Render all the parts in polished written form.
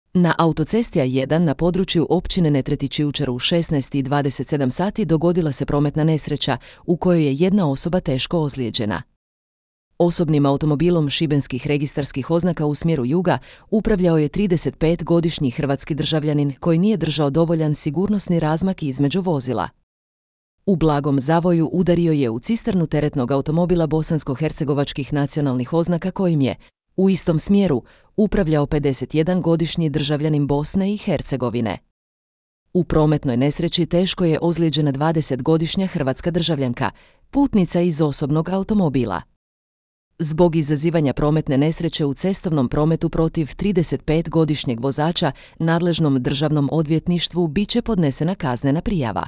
Na autocesti A1 na području općine Netretić jučer u 16:27 sati dogodila se prometna nesreća u kojoj je jedna osoba teško ozlijeđena. Osobnim automobilom šibenskih registarskih oznaka u smjeru juga upravljao je 35-godišnji hrvatski državljanin koji nije držao dovoljan sigurnosni razmak između vozila. U blagom zavoju udario je u cisternu teretnog automobila bosansko-hercegovačkih nacionalnih oznaka kojim je, u istom smjeru, upravljao 51-godišnji državljanin Bosne i Hercegovine. U prometnoj nesreći teško je ozlijeđena 20-godišnja hrvatska državljanka, putnica iz osobnog automobila. Zbog izazivanja prometne nesreće u cestovnom prometu protiv 35-godišnjeg vozača nadležnom državnom odvjetništvu bit će podnesena kaznena prijava.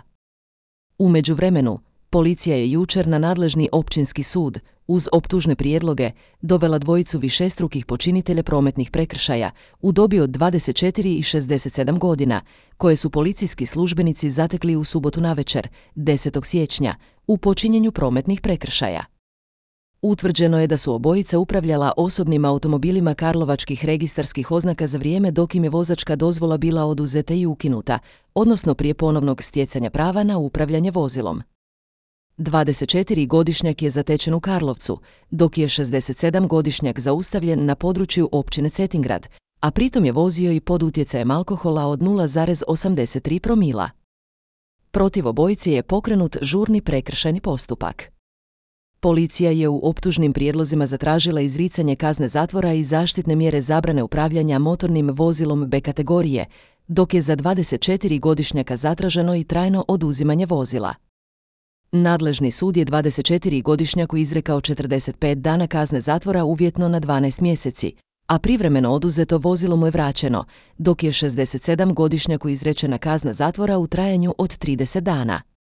U međuvremenu, policija je jučer na nadležni općinski sud, uz optužne prijedloge, dovela dvojicu višestrukih počinitelja prometnih prekršaja u dobi od 24 i 67 godina, koje su policijski službenici zatekli u subotu navečer, 10. siječnja, u počinjenju prometnih prekršaja. Utvrđeno je da su obojica upravljala osobnim automobilima karlovačkih registarskih oznaka za vrijeme dok im je vozačka dozvola bila oduzeta i ukinuta, odnosno prije ponovnog stjecanja prava na upravljanje vozilom. 24-godišnjak je zatečen u Karlovcu, dok je 67-godišnjak zaustavljen na području općine Cetingrad, a pritom je vozio i pod utjecajem alkohola od 0,83 promila. Protiv obojice je pokrenut žurni prekršajni postupak. Policija je u optužnim prijedlozima zatražila izricanje kazne zatvora i zaštitne mjere zabrane upravljanja motornim vozilom B kategorije, dok je za 24-godišnjaka zatraženo i trajno oduzimanje vozila. Nadležni sud je 24-godišnjaku izrekao 45 dana kazne zatvora uvjetno na 12 mjeseci, a privremeno oduzeto vozilo mu je vraćeno, dok je 67-godišnjaku izrečena kazna zatvora u trajanju od 30 dana.